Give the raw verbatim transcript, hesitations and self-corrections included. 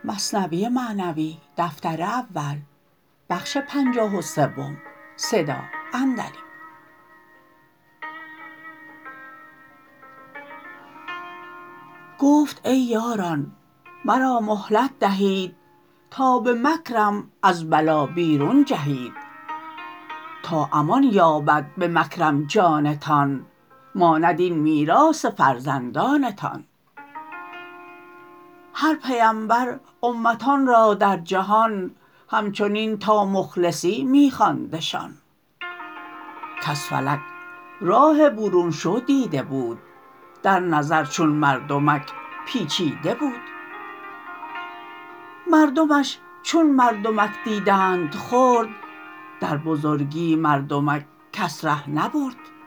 گفت ای یاران مرا مهلت دهید تا به مکرم از بلا بیرون جهید تا امان یابد به مکرم جانتان ماند این میراث فرزندانتان هر پیمبر امتان را در جهان همچنین تا مخلصی می خواندشان کز فلک راه برون شو دیده بود در نظر چون مردمک پیچیده بود مردمش چون مردمک دیدند خرد در بزرگی مردمک کس ره نبرد